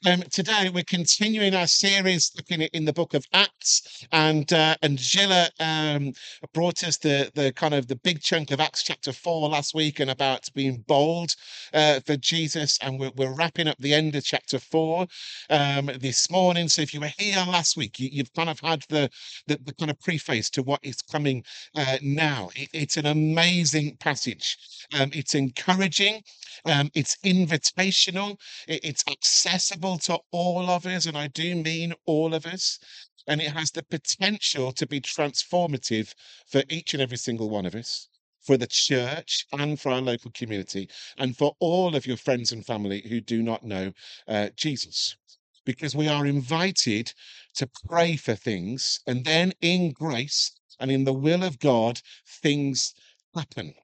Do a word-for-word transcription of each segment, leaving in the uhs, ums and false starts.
Um, today we're continuing our series looking at in the book of Acts, and uh, and Gilla um, brought us the the kind of the big chunk of Acts chapter four last week, and about being bold uh, for Jesus, and we're, we're wrapping up the end of chapter four um, this morning. So if you were here last week, you, you've kind of had the, the the kind of preface to what is coming uh, now. It, it's an amazing passage. Um, it's encouraging. Um, it's invitational. It- It's accessible to all of us, and I do mean all of us. And it has the potential to be transformative for each and every single one of us, for the church and for our local community, and for all of your friends and family who do not know uh, Jesus. Because we are invited to pray for things, and then in grace and in the will of God, things happen.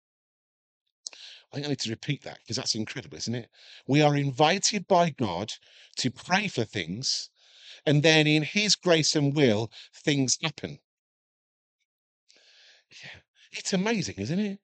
I think I need to repeat that because that's incredible, isn't it? We are invited by God to pray for things, and then in His grace and will, things happen. Yeah. It's amazing, isn't it?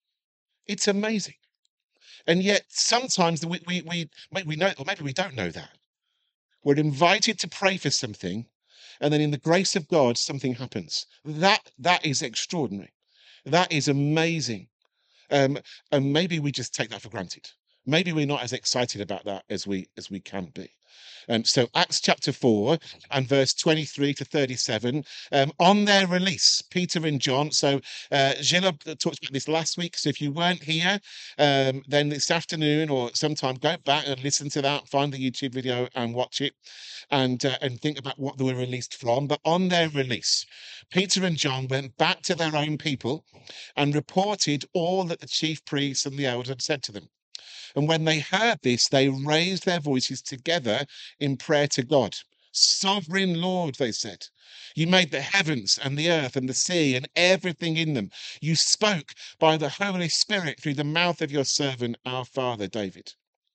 It's amazing. And yet sometimes we, we, we, maybe we know, or maybe we don't know that. We're invited to pray for something, and then in the grace of God, something happens. That that is extraordinary. That is amazing. Um, and maybe we just take that for granted. Maybe we're not as excited about that as we as we can be. Um, so Acts chapter four and verse twenty-three to thirty-seven. Um, on their release, Peter and John. So uh, Gilles talked about this last week. So if you weren't here, um, then this afternoon or sometime go back and listen to that. Find the YouTube video and watch it, and uh, and think about what they were released from. But on their release, Peter and John went back to their own people and reported all that the chief priests and the elders had said to them. And when they heard this, they raised their voices together in prayer to God. Sovereign Lord, they said, you made the heavens and the earth and the sea and everything in them. You spoke by the Holy Spirit through the mouth of your servant, our father David.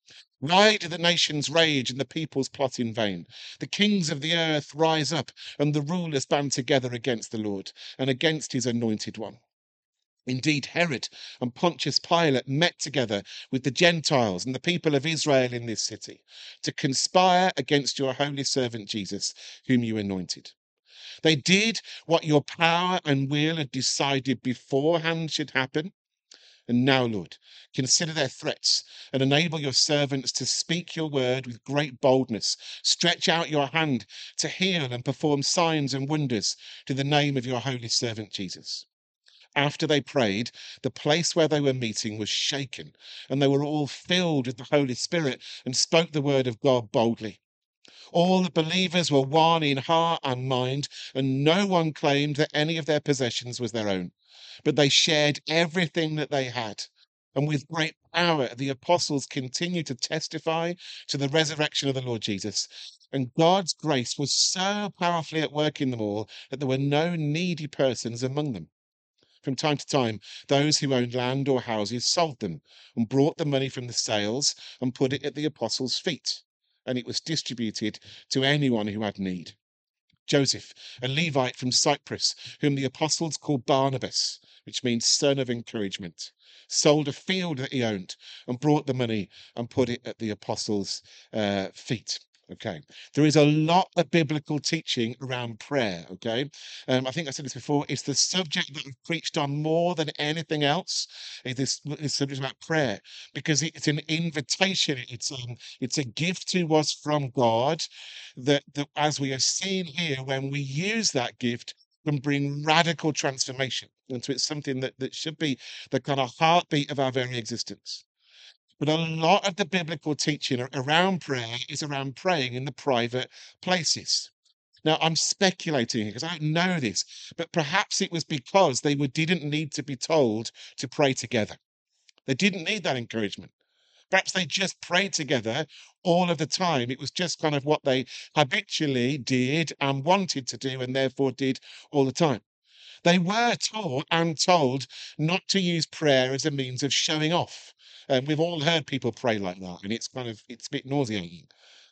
Why do the nations rage and the peoples plot in vain? The kings of the earth rise up and the rulers band together against the Lord and against his anointed one. Indeed, Herod and Pontius Pilate met together with the Gentiles and the people of Israel in this city to conspire against your holy servant Jesus, whom you anointed. They did what your power and will had decided beforehand should happen. And now, Lord, consider their threats and enable your servants to speak your word with great boldness. Stretch out your hand to heal and perform signs and wonders to the name of your holy servant Jesus. After they prayed, the place where they were meeting was shaken, and they were all filled with the Holy Spirit and spoke the word of God boldly. All the believers were one in heart and mind, and no one claimed that any of their possessions was their own, but they shared everything that they had. And with great power, the apostles continued to testify to the resurrection of the Lord Jesus. And God's grace was so powerfully at work in them all that there were no needy persons among them. From time to time, those who owned land or houses sold them and brought the money from the sales and put it at the apostles' feet, and it was distributed to anyone who had need. Joseph, a Levite from Cyprus, whom the apostles called Barnabas, which means son of encouragement, sold a field that he owned and brought the money and put it at the apostles' uh, feet. Okay, there is a lot of biblical teaching around prayer. Okay, um, I think I said this before. It's the subject that I've preached on more than anything else. Is this, this subject about prayer, because it's an invitation. It's um, it's a gift to us from God that, that, as we have seen here, when we use that gift, can bring radical transformation. And so it's something that, that should be the kind of heartbeat of our very existence. But a lot of the biblical teaching around prayer is around praying in the private places. Now, I'm speculating because I don't know this, but perhaps it was because they were, didn't need to be told to pray together. They didn't need that encouragement. Perhaps they just prayed together all of the time. It was just kind of what they habitually did and wanted to do, and therefore did all the time. They were taught and told not to use prayer as a means of showing off. And we've all heard people pray like that, and it's kind of it's a bit nauseating.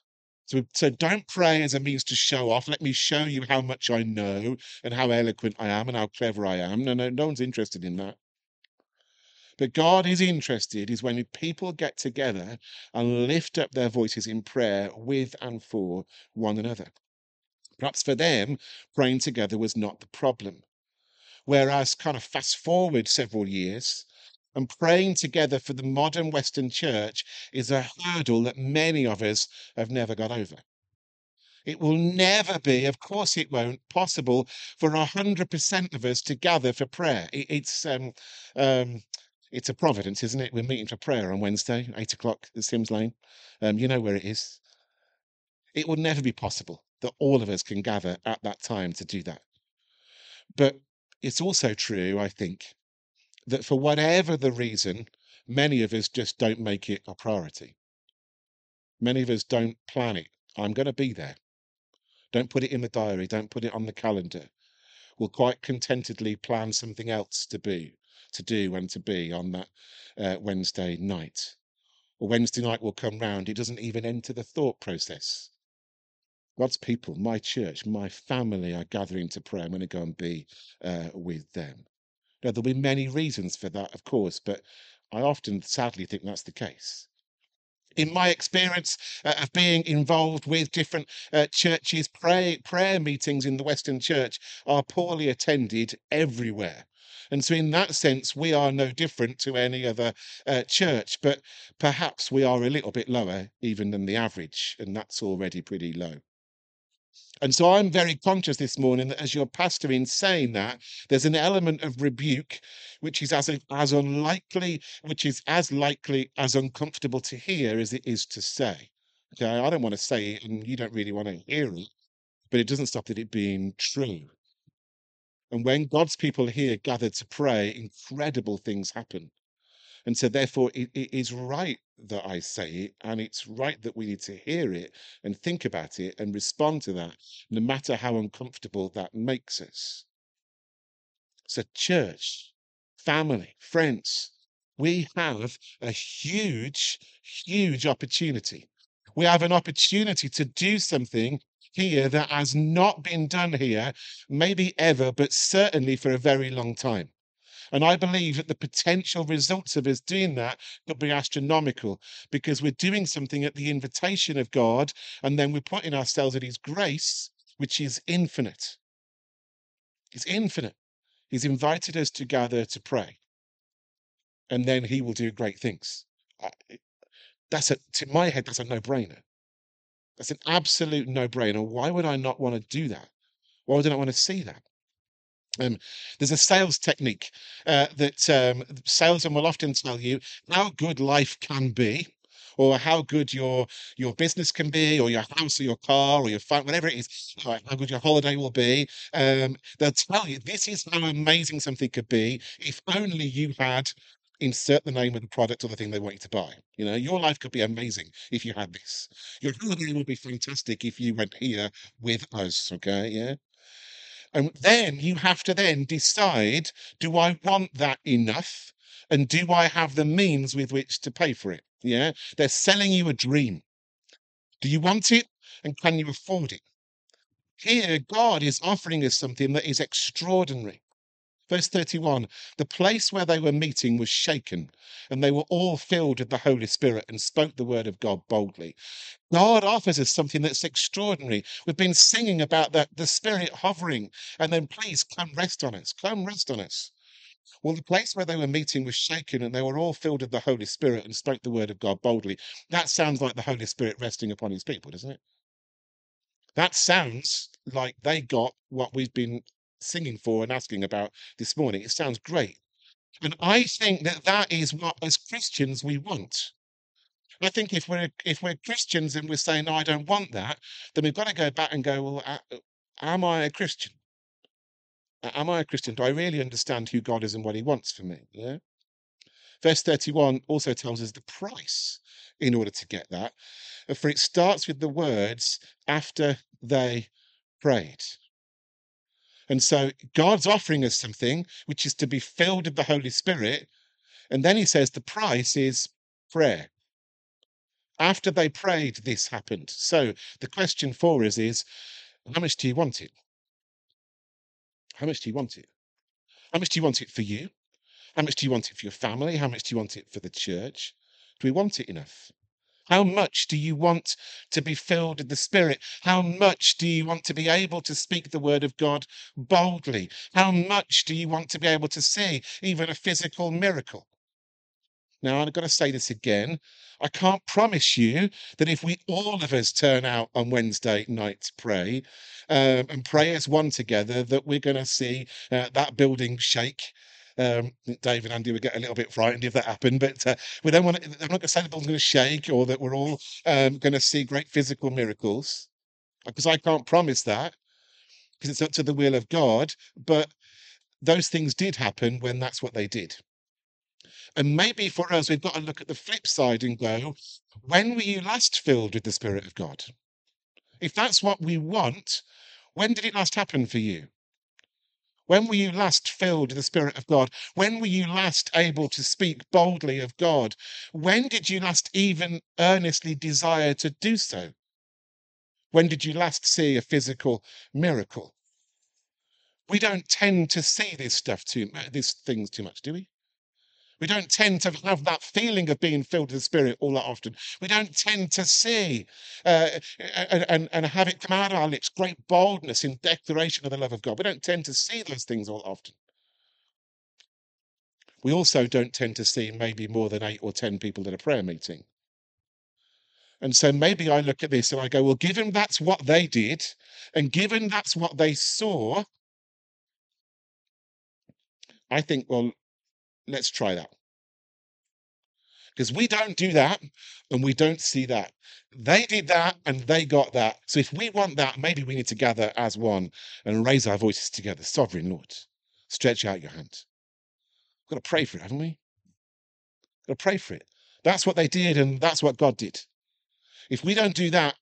So, so don't pray as a means to show off. Let me show you how much I know and how eloquent I am and how clever I am. No, no, no one's interested in that. But God is interested is when people get together and lift up their voices in prayer with and for one another. Perhaps for them, praying together was not the problem. Whereas, kind of fast forward several years, and praying together for the modern Western church is a hurdle that many of us have never got over. It will never be, of course it won't, possible for one hundred percent of us to gather for prayer. It, it's um, um, it's a providence, isn't it? We're meeting for prayer on Wednesday, eight o'clock at Sims Lane. Um, you know where it is. It will never be possible that all of us can gather at that time to do that. But it's also true, I think, that for whatever the reason, many of us just don't make it a priority. Many of us don't plan it. I'm going to be there. Don't put it in the diary. Don't put it on the calendar. We'll quite contentedly plan something else to be, to do and to be on that uh, Wednesday night. Or Wednesday night will come round. It doesn't even enter the thought process. God's people, my church, my family are gathering to pray. I'm going to go and be uh, with them. Now, there'll be many reasons for that, of course, but I often sadly think that's the case. In my experience uh, of being involved with different uh, churches, pray, prayer meetings in the Western Church are poorly attended everywhere. And so, in that sense, we are no different to any other uh, church, but perhaps we are a little bit lower even than the average, and that's already pretty low. And so I'm very conscious this morning that as your pastor, in saying that, there's an element of rebuke, which is as, as unlikely, which is as likely as uncomfortable to hear as it is to say. Okay, I don't want to say it, and you don't really want to hear it, but it doesn't stop it being true. And when God's people here gathered to pray, incredible things happen. And so, therefore, it, it is right that I say it, and it's right that we need to hear it and think about it and respond to that, no matter how uncomfortable that makes us. So, church, family, friends, we have a huge, huge opportunity. We have an opportunity to do something here that has not been done here, maybe ever, but certainly for a very long time. And I believe that the potential results of us doing that could be astronomical, because we're doing something at the invitation of God, and then we're putting ourselves at his grace, which is infinite. It's infinite. He's invited us to gather to pray, and then he will do great things. That's a, to my head, that's a no-brainer. That's an absolute no-brainer. Why would I not want to do that? Why would I not want to see that? Um, there's a sales technique uh, that um, salesmen will often tell you how good life can be, or how good your your business can be, or your house, or your car, or your phone, whatever it is, uh, how good your holiday will be. Um, they'll tell you this is how amazing something could be if only you had insert the name of the product or the thing they want you to buy. You know, your life could be amazing if you had this. Your holiday would be fantastic if you went here with us. Okay, yeah. And then you have to then decide, do I want that enough? And do I have the means with which to pay for it? Yeah. They're selling you a dream. Do you want it? And can you afford it? Here, God is offering us something that is extraordinary. Verse thirty-one, the place where they were meeting was shaken, and they were all filled with the Holy Spirit and spoke the word of God boldly. God offers us something that's extraordinary. We've been singing about that, the Spirit hovering, and then please come rest on us. Come rest on us. Well, the place where they were meeting was shaken, and they were all filled with the Holy Spirit and spoke the word of God boldly. That sounds like the Holy Spirit resting upon his people, doesn't it? That sounds like they got what we've been singing for and asking about this morning. It sounds great. And I think that that is what, as Christians, we want. I think if we're if we're Christians and we're saying, no, I don't want that, then we've got to go back and go, well, uh, am I a Christian? Am I a Christian? Do I really understand who God is and what he wants for me? Yeah. Verse thirty-one also tells us the price in order to get that. For it starts with the words, after they prayed. And so God's offering us something, which is to be filled with the Holy Spirit. And then he says the price is prayer. After they prayed, this happened. So the question for us is, how much do you want it? How much do you want it? How much do you want it for you? How much do you want it for your family? How much do you want it for the church? Do we want it enough? How much do you want to be filled with the Spirit? How much do you want to be able to speak the word of God boldly? How much do you want to be able to see even a physical miracle? Now, I've got to say this again. I can't promise you that if we all of us turn out on Wednesday night to pray um, and pray as one together, that we're going to see uh, that building shake. Um, Dave and Andy would get a little bit frightened if that happened, but uh, we don't want to, I'm not going to say the building's going to shake or that we're all um, going to see great physical miracles, because I can't promise that, because it's up to the will of God. But those things did happen when that's what they did. And maybe for us, we've got to look at the flip side and go, when were you last filled with the Spirit of God? If that's what we want, when did it last happen for you? When were you last filled with the Spirit of God? When were you last able to speak boldly of God? When did you last even earnestly desire to do so? When did you last see a physical miracle? We don't tend to see this stuff too, these things too much, do we? We don't tend to have that feeling of being filled with the Spirit all that often. We don't tend to see uh, and, and, and have it come out of our lips, great boldness in declaration of the love of God. We don't tend to see those things all often. We also don't tend to see maybe more than eight or ten people at a prayer meeting. And so maybe I look at this and I go, well, given that's what they did, and given that's what they saw, I think, well, let's try that. Because we don't do that and we don't see that. They did that and they got that. So if we want that, maybe we need to gather as one and raise our voices together. Sovereign Lord, stretch out your hand. We've got to pray for it, haven't we? We've got to pray for it. That's what they did and that's what God did. If we don't do that,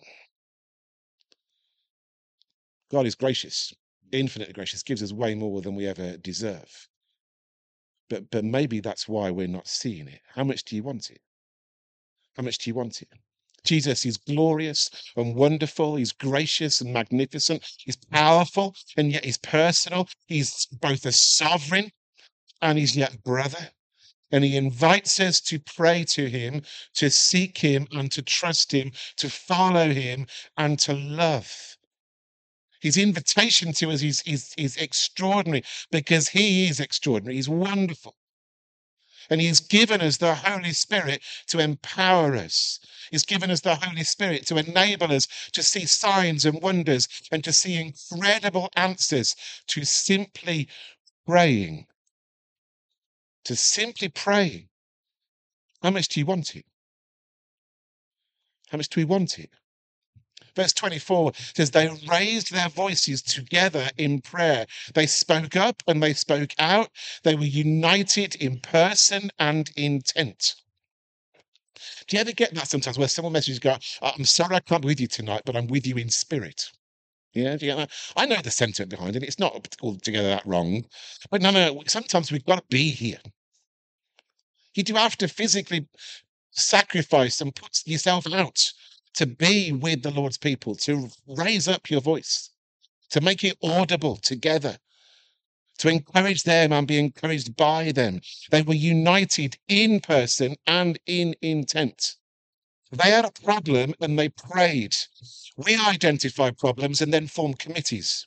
God is gracious, infinitely gracious, gives us way more than we ever deserve. But but maybe that's why we're not seeing it. How much do you want it? How much do you want it? Jesus is glorious and wonderful. He's gracious and magnificent. He's powerful and yet he's personal. He's both a sovereign and he's yet brother. And he invites us to pray to him, to seek him and to trust him, to follow him and to love. His invitation to us is, is, is extraordinary because he is extraordinary. He's wonderful. And he's given us the Holy Spirit to empower us. He's given us the Holy Spirit to enable us to see signs and wonders and to see incredible answers to simply praying. To simply praying. How much do you want it? How much do we want it? Verse twenty-four says, they raised their voices together in prayer. They spoke up and they spoke out. They were united in person and intent. Do you ever get that sometimes where someone messages go, I'm sorry I can't be with you tonight, but I'm with you in spirit? Yeah, do you get that? I know the sentiment behind it. It's not altogether that wrong. But no, no, sometimes we've got to be here. You do have to physically sacrifice and put yourself out to be with the Lord's people, to raise up your voice, to make it audible together, to encourage them and be encouraged by them. They were united in person and in intent. They had a problem and they prayed. We identify problems and then form committees.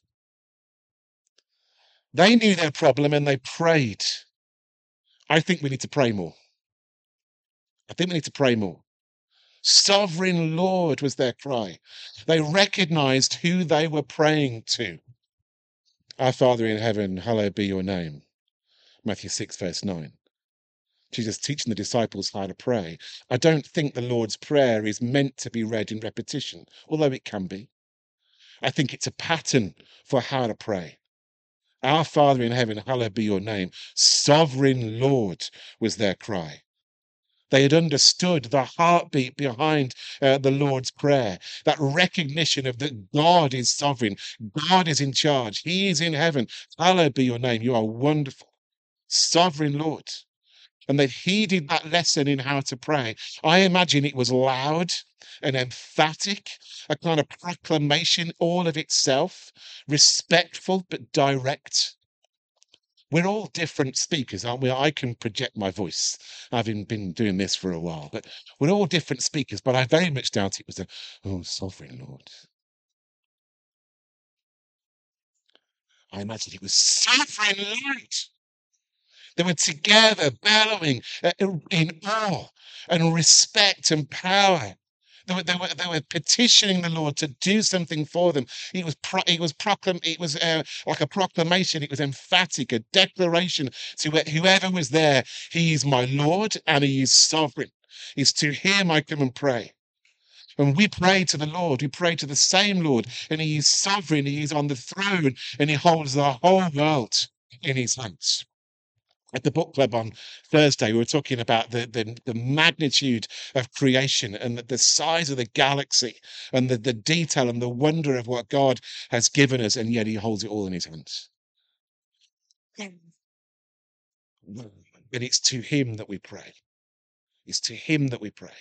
They knew their problem and they prayed. I think we need to pray more. I think we need to pray more. Sovereign Lord was their cry. They recognized who they were praying to. Our Father in heaven, hallowed be your name. Matthew six, verse nine. Jesus teaching the disciples how to pray. I don't think the Lord's Prayer is meant to be read in repetition, although it can be. I think it's a pattern for how to pray. Our Father in heaven, hallowed be your name. Sovereign Lord was their cry. They had understood the heartbeat behind uh, the Lord's Prayer, that recognition of that God is sovereign, God is in charge, he is in heaven. Hallowed be your name. You are wonderful, sovereign Lord. And they heeded that lesson in how to pray. I imagine it was loud and emphatic, a kind of proclamation all of itself, respectful but direct. We're all different speakers, aren't we? I can project my voice, having been doing this for a while, but we're all different speakers. But I very much doubt it was a, oh, sovereign Lord. I imagine it was sovereign Lord. They were together, bellowing uh, in awe and respect and power. They were, they were, they were petitioning the Lord to do something for them. It was, pro, it was, proclam, it was uh, like a proclamation. It was emphatic, a declaration to whoever was there. He is my Lord and he is sovereign. It's to him I come and pray. When we pray to the Lord, we pray to the same Lord, and he is sovereign. He is on the throne, and he holds the whole world in his hands. At the book club on Thursday, we were talking about the, the, the magnitude of creation and the, the size of the galaxy and the, the detail and the wonder of what God has given us, and yet he holds it all in his hands. But it's to him that we pray. It's to him that we pray.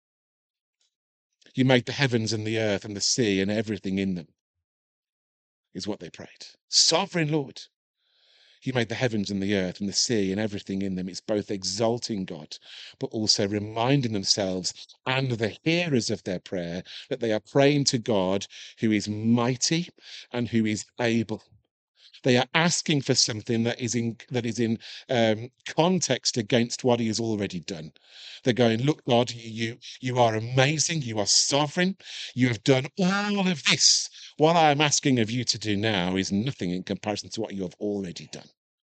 You made the heavens and the earth and the sea and everything in them, is what they prayed. Sovereign Lord. He made the heavens and the earth and the sea and everything in them. It's both exalting God, but also reminding themselves and the hearers of their prayer that they are praying to God who is mighty and who is able. They are asking for something that is in that is in um, context against what he has already done. They're going, look, God, you you are amazing. You are sovereign. You have done all of this. What I am asking of you to do now is nothing in comparison to what you have already done.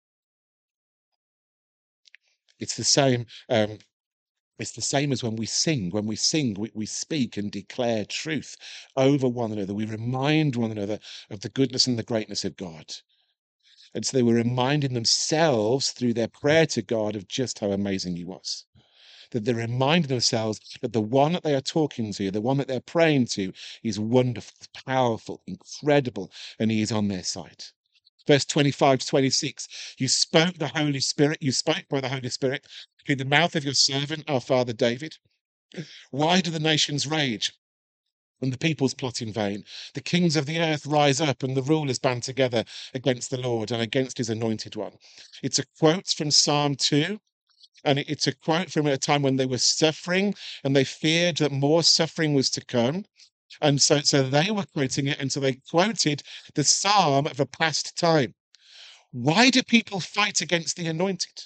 It's the same. Um, it's the same as when we sing. When we sing, we, we speak and declare truth over one another. We remind one another of the goodness and the greatness of God. And so they were reminding themselves through their prayer to God of just how amazing he was. That they're reminding themselves that the one that they are talking to, the one that they're praying to, is wonderful, powerful, incredible, and he is on their side. Verse twenty-five to twenty-six, you spoke the Holy Spirit, you spoke by the Holy Spirit through the mouth of your servant, our father David. Why do the nations rage and the peoples plot in vain? The kings of the earth rise up and the rulers band together against the Lord and against his anointed one. It's a quote from Psalm two. And it's a quote from a time when they were suffering and they feared that more suffering was to come. And so, so they were quoting it. And so they quoted the psalm of a past time. Why do people fight against the anointed?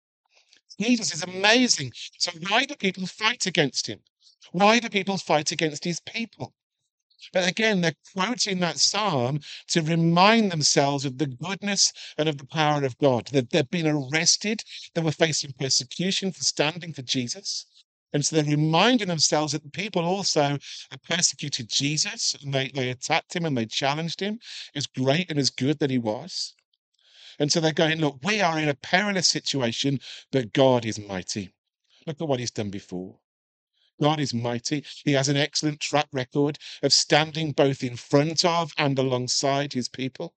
Jesus is amazing. So why do people fight against him? Why do people fight against his people? But again, they're quoting that psalm to remind themselves of the goodness and of the power of God. That they've been arrested, they were facing persecution for standing for Jesus. And so they're reminding themselves that the people also persecuted Jesus and they, they attacked him and they challenged him, as great and as good that he was. And so they're going, look, we are in a perilous situation, but God is mighty. Look at what he's done before. God is mighty. He has an excellent track record of standing both in front of and alongside his people.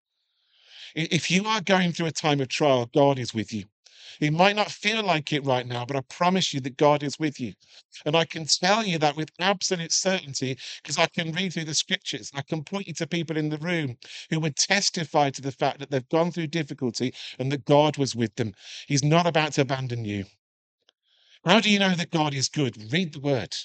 If you are going through a time of trial, God is with you. It might not feel like it right now, but I promise you that God is with you. And I can tell you that with absolute certainty because I can read through the scriptures. I can point you to people in the room who would testify to the fact that they've gone through difficulty and that God was with them. He's not about to abandon you. How do you know that God is good? Read the word.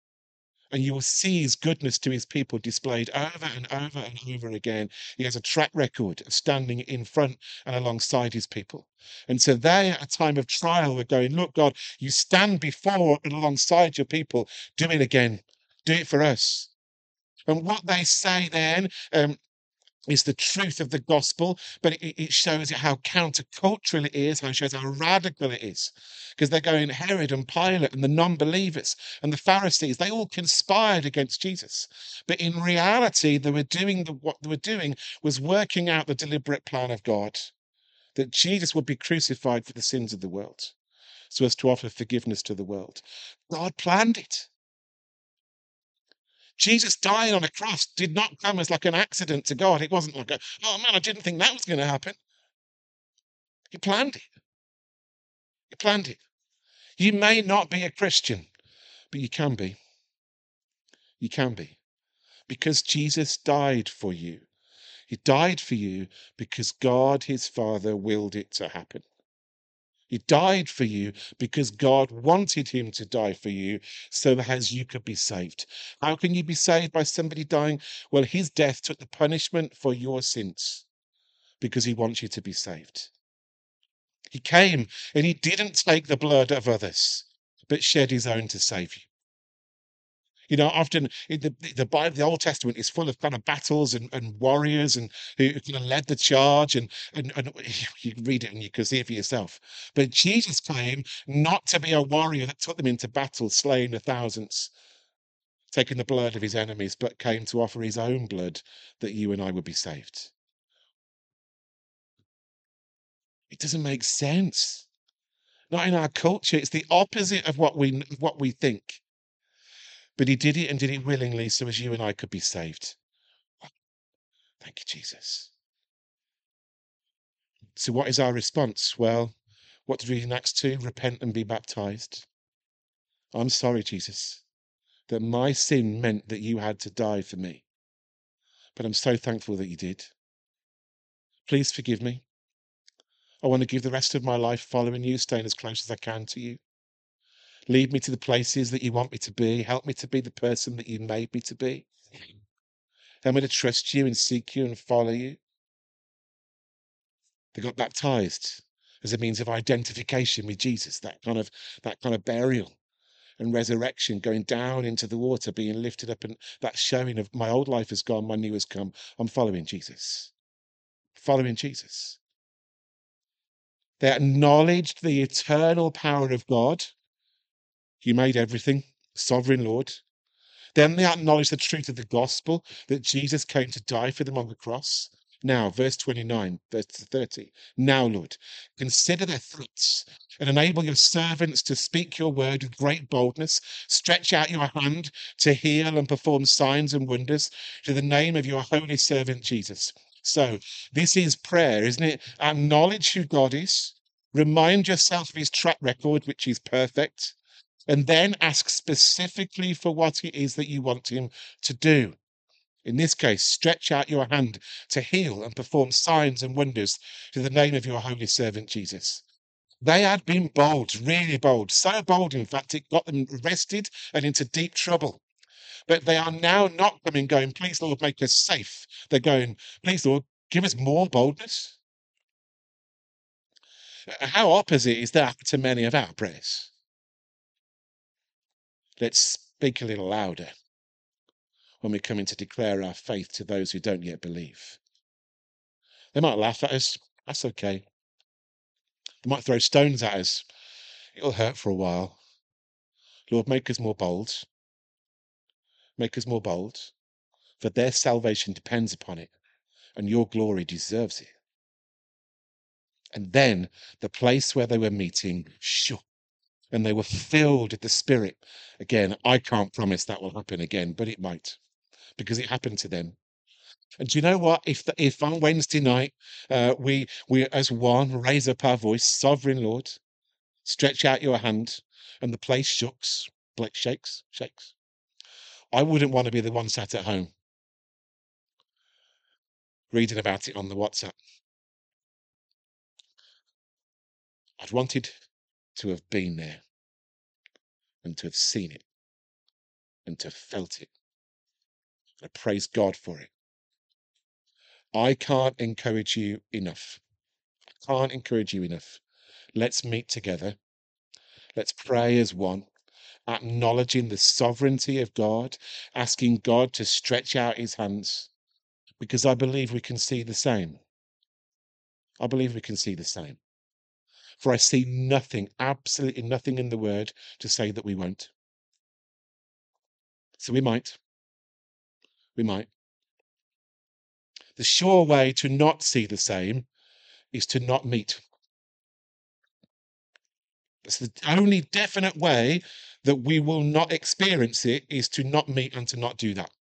And you will see his goodness to his people displayed over and over and over again. He has a track record of standing in front and alongside his people. And so they, at a time of trial, were going, look, God, you stand before and alongside your people. Do it again. Do it for us. And what they say then, um, is the truth of the gospel, but it, it shows how countercultural it is, how it shows how radical it is. Because they're going, Herod and Pilate and the non-believers and the Pharisees, they all conspired against Jesus. But in reality, they were doing the, what they were doing was working out the deliberate plan of God, that Jesus would be crucified for the sins of the world, so as to offer forgiveness to the world. God planned it. Jesus dying on a cross did not come as like an accident to God. It wasn't like, a, oh man, I didn't think that was going to happen. He planned it. He planned it. You may not be a Christian, but you can be. You can be. Because Jesus died for you. He died for you because God, his Father, willed it to happen. He died for you because God wanted him to die for you so that as you could be saved. How can you be saved by somebody dying? Well, his death took the punishment for your sins because he wants you to be saved. He came and he didn't take the blood of others, but shed his own to save you. You know, often in the, the Bible, the Old Testament is full of kind of battles and, and warriors and who kind of led the charge, and, and, and you can read it and you can see it for yourself. But Jesus came not to be a warrior that took them into battle, slaying the thousands, taking the blood of his enemies, but came to offer his own blood that you and I would be saved. It doesn't make sense. Not in our culture. It's the opposite of what we what we think. But he did it and did it willingly so as you and I could be saved. Thank you, Jesus. So what is our response? Well, what did we read in Acts two? Repent and be baptized. I'm sorry, Jesus, that my sin meant that you had to die for me. But I'm so thankful that you did. Please forgive me. I want to give the rest of my life following you, staying as close as I can to you. Lead me to the places that you want me to be. Help me to be the person that you made me to be. Help me to trust you and seek you and follow you. They got baptized as a means of identification with Jesus, that kind of that kind of burial and resurrection, going down into the water, being lifted up, and that showing of my old life has gone, my new has come. I'm following Jesus. Following Jesus. They acknowledged the eternal power of God. You made everything, sovereign Lord. Then they acknowledged the truth of the gospel, that Jesus came to die for them on the cross. Now, verse twenty-nine, verse thirty. Now, Lord, consider their threats and enable your servants to speak your word with great boldness. Stretch out your hand to heal and perform signs and wonders to the name of your holy servant Jesus. So this is prayer, isn't it? Acknowledge who God is. Remind yourself of his track record, which is perfect. And then ask specifically for what it is that you want him to do. In this case, stretch out your hand to heal and perform signs and wonders to the name of your holy servant Jesus. They had been bold, really bold, so bold, in fact, it got them arrested and into deep trouble. But they are now not coming going, please, Lord, make us safe. They're going, please, Lord, give us more boldness. How opposite is that to many of our prayers? Let's speak a little louder when we're coming to declare our faith to those who don't yet believe. They might laugh at us. That's okay. They might throw stones at us. It'll hurt for a while. Lord, make us more bold. Make us more bold. For their salvation depends upon it, and your glory deserves it. And then the place where they were meeting shook, and they were filled with the Spirit. Again, I can't promise that will happen again, but it might, because it happened to them. And do you know what? If the, if on Wednesday night uh, we we as one raise up our voice, Sovereign Lord, stretch out your hand, and the place shooks, like shakes, shakes. I wouldn't want to be the one sat at home reading about it on the WhatsApp. I'd wanted to have been there and to have seen it and to have felt it. I praise God for it. I can't encourage you enough. I can't encourage you enough. Let's meet together. Let's pray as one, acknowledging the sovereignty of God, asking God to stretch out his hands, because I believe we can see the same. I believe we can see the same. For I see nothing, absolutely nothing in the word to say that we won't. So we might. We might. The sure way to not see the same is to not meet. That's the only definite way that we will not experience it, is to not meet and to not do that.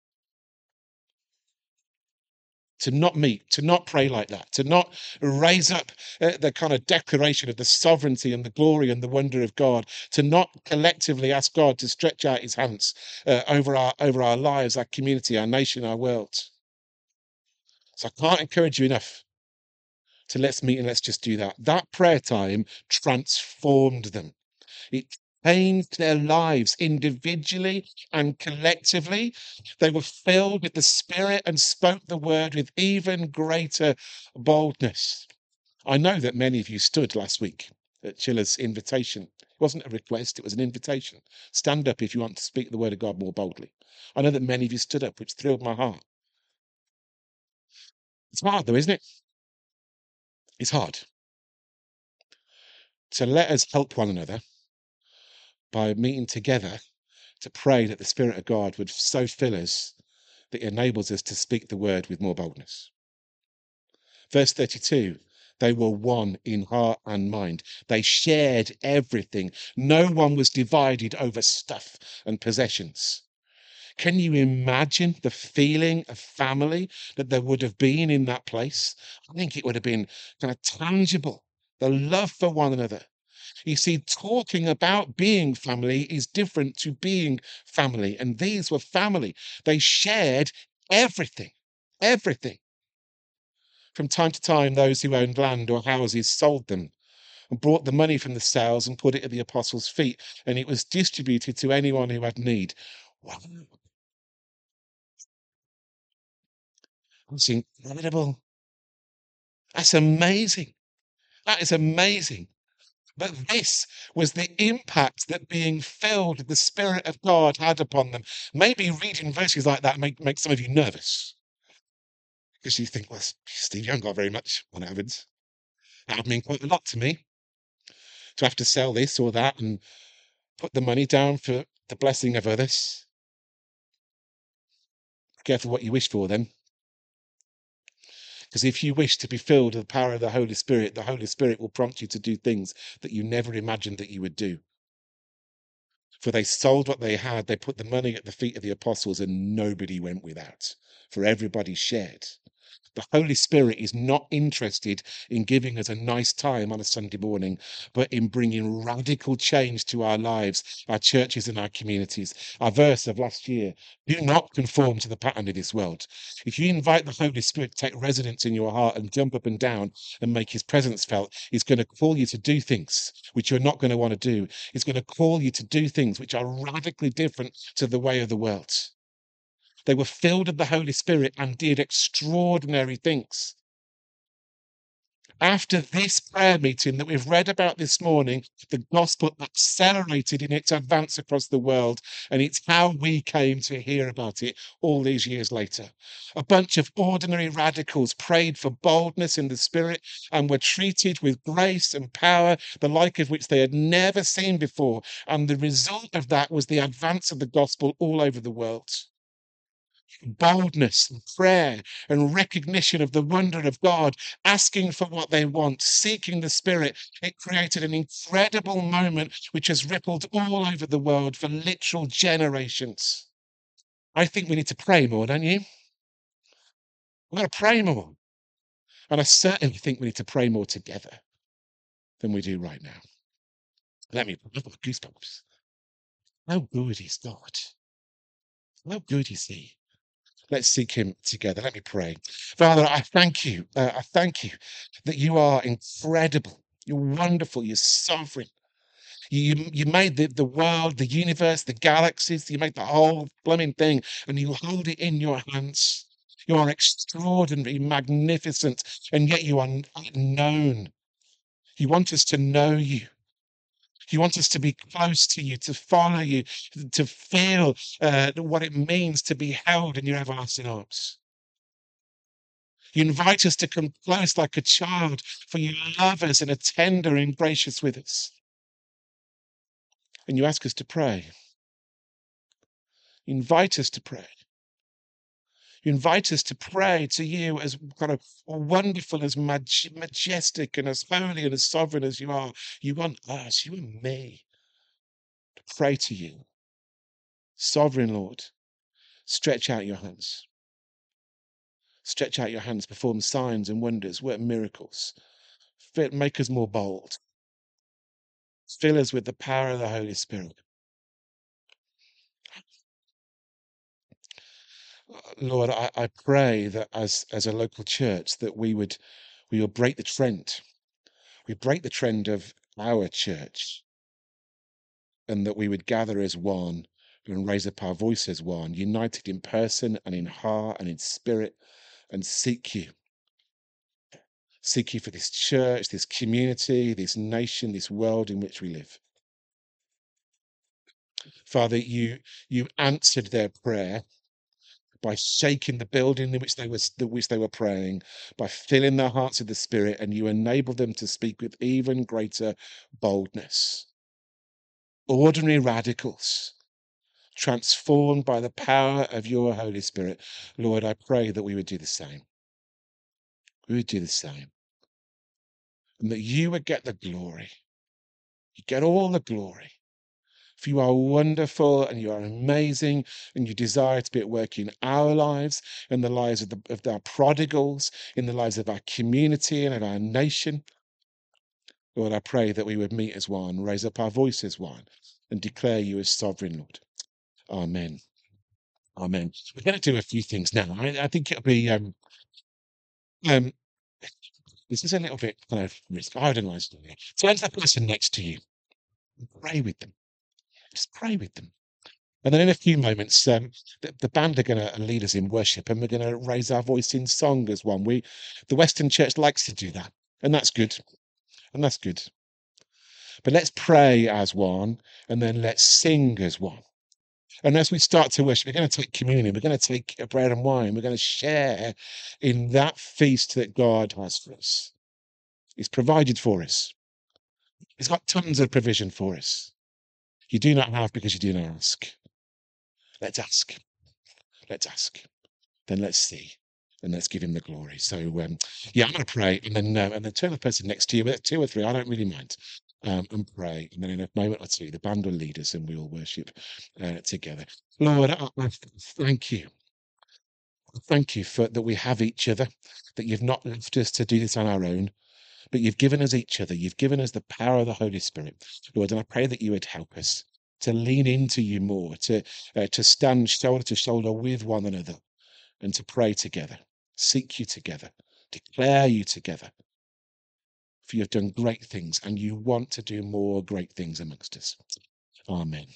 To not meet, to not pray like that, to not raise up uh, the kind of declaration of the sovereignty and the glory and the wonder of God, to not collectively ask God to stretch out his hands uh, over our over our lives, our community, our nation, our world. So I can't encourage you enough to let's meet and let's just do that. That prayer time transformed them. It changed their lives individually and collectively. They were filled with the Spirit and spoke the word with even greater boldness. I know that many of you stood last week at Chilla's invitation. It wasn't a request, it was an invitation. Stand up if you want to speak the word of God more boldly. I know that many of you stood up, which thrilled my heart. It's hard though, isn't it? It's hard. So let us help one another by meeting together to pray that the Spirit of God would so fill us that it enables us to speak the word with more boldness. Verse thirty-two, they were one in heart and mind. They shared everything. No one was divided over stuff and possessions. Can you imagine the feeling of family that there would have been in that place? I think it would have been kind of tangible, the love for one another. You see, talking about being family is different to being family. And these were family. They shared everything, everything. From time to time, those who owned land or houses sold them and brought the money from the sales and put it at the apostles' feet, and it was distributed to anyone who had need. Wow, that's incredible. That's amazing. That is amazing. But this was the impact that being filled with the Spirit of God had upon them. Maybe reading verses like that make, make some of you nervous. Because you think, well, Steve, you haven't got very much on Evans. That would mean quite a lot to me to have to sell this or that and put the money down for the blessing of others. Careful what you wish for then. Because if you wish to be filled with the power of the Holy Spirit, the Holy Spirit will prompt you to do things that you never imagined that you would do. For they sold what they had, they put the money at the feet of the apostles, and nobody went without, for everybody shared. The Holy Spirit is not interested in giving us a nice time on a Sunday morning, but in bringing radical change to our lives, our churches, and our communities. Our verse of last year, do not conform to the pattern of this world. If you invite the Holy Spirit to take residence in your heart and jump up and down and make his presence felt, he's going to call you to do things which you're not going to want to do. He's going to call you to do things which are radically different to the way of the world. They were filled with the Holy Spirit and did extraordinary things. After this prayer meeting that we've read about this morning, the gospel accelerated in its advance across the world, and it's how we came to hear about it all these years later. A bunch of ordinary radicals prayed for boldness in the Spirit and were treated with grace and power, the like of which they had never seen before. And the result of that was the advance of the gospel all over the world. Boldness and prayer and recognition of the wonder of God, asking for what they want, seeking the Spirit. It created an incredible moment which has rippled all over the world for literal generations. I think we need to pray more, don't you? We've got to pray more. And I certainly think we need to pray more together than we do right now. Let me, I've got goosebumps. How good is God? How good is He? Let's seek him together. Let me pray. Father, I thank you. Uh, I thank you that you are incredible. You're wonderful. You're sovereign. You, you, you made the, the world, the universe, the galaxies. You made the whole blooming thing, and you hold it in your hands. You are extraordinary, magnificent, and yet you are known. You want us to know you. You want us to be close to you, to follow you, to feel uh, what it means to be held in your everlasting arms. You invite us to come close like a child, for you love us and are tender and gracious with us. And you ask us to pray. You invite us to pray. You invite us to pray to you as kind of wonderful, as maj- majestic, and as holy and as sovereign as you are. You want us, you and me, to pray to you. Sovereign Lord, stretch out your hands. Stretch out your hands, perform signs and wonders, work miracles. Make us more bold. Fill us with the power of the Holy Spirit. Lord, I, I pray that as as a local church that we would we will break the trend. We break the trend of our church, and that we would gather as one and raise up our voice as one, united in person and in heart and in spirit, and seek you. Seek you for this church, this community, this nation, this world in which we live. Father, you you answered their prayer by shaking the building in which they were in which they were praying, by filling their hearts with the Spirit, and you enabled them to speak with even greater boldness. Ordinary radicals, transformed by the power of your Holy Spirit. Lord, I pray that we would do the same. We would do the same. And that you would get the glory. You get all the glory. For you are wonderful and you are amazing, and you desire to be at work in our lives, in the lives of, the, of our prodigals, in the lives of our community and of our nation. Lord, I pray that we would meet as one, raise up our voice as one, and declare you as sovereign, Lord. Amen. Amen. We're going to do a few things now. I, I think it'll be um, um, this is a little bit kind of risk. I don't know. Turn to the person next to you. Pray with them. Just pray with them. And then in a few moments, um, the, the band are going to lead us in worship, and we're going to raise our voice in song as one. We, the Western Church, likes to do that, and that's good, and that's good. But let's pray as one, and then let's sing as one. And as we start to worship, we're going to take communion. We're going to take bread and wine. We're going to share in that feast that God has for us. He's provided for us. He's got tons of provision for us. You do not have because you do not ask. Let's ask. Let's ask. Then let's see. And let's give him the glory. So, um, yeah, I'm going to pray, and then uh, and then turn the person next to you, but two or three, I don't really mind, um, and pray. And then in a moment or two, the band will lead us, and we will worship uh, together. Lord, I, I thank you. Thank you for that we have each other, that you've not left us to do this on our own, but you've given us each other. You've given us the power of the Holy Spirit, Lord. And I pray that you would help us to lean into you more, to uh, to stand shoulder to shoulder with one another, and to pray together, seek you together, declare you together. For you have done great things, and you want to do more great things amongst us. Amen.